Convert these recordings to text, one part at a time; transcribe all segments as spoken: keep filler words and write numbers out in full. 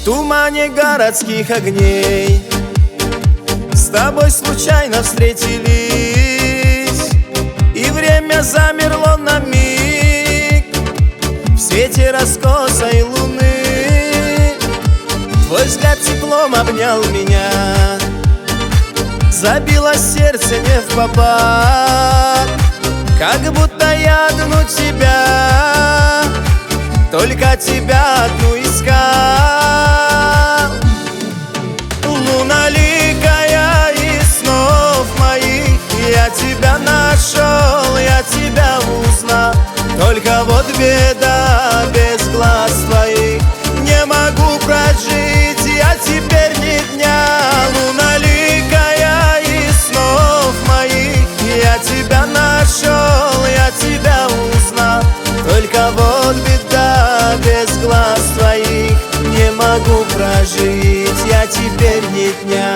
В тумане городских огней с тобой случайно встретились, и время замерло на миг в свете раскосой луны. Твой взгляд теплом обнял меня, забилось сердце невпопад, как будто я одну тебя, только тебя одну искал. Луналикая из снов моих, я тебя нашел, я тебя узнал. Только вот беда, без глаз твоих не могу прожить я теперь ни дня. Луналикая из снов моих, я тебя нашел, я тебя узнал. Только вот беда, без глаз твоих не могу прожить я теперь ни дня.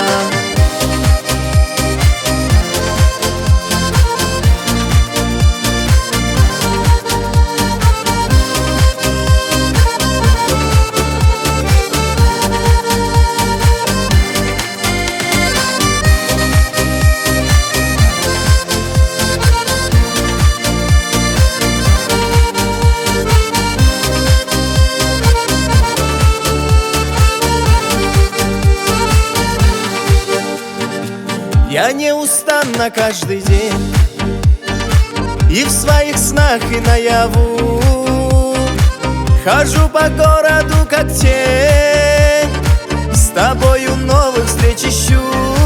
Я неустанно каждый день и в своих снах, и наяву хожу по городу, как тень, с тобою новых встреч ищу.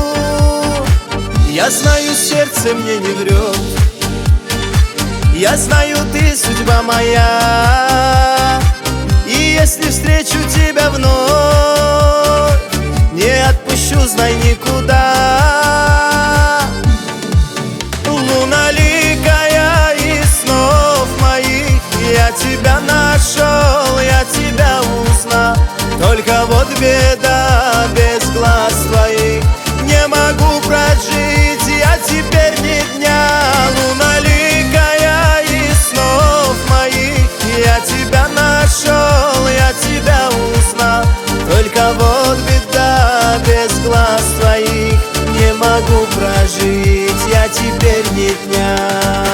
Я знаю, сердце мне не врет, я знаю, ты судьба моя, и если встречу тебя вновь, не отпущу, знай, никуда. Луналикая из снов моих, я тебя нашел, я тебя узнал. Только вот беда, без глаз твоих не могу прожить я теперь ни дня. Луналикая из снов моих, я тебя нашел, я тебя узнал. Только вот беда, без глаз твоих не могу прожить я теперь ни дня.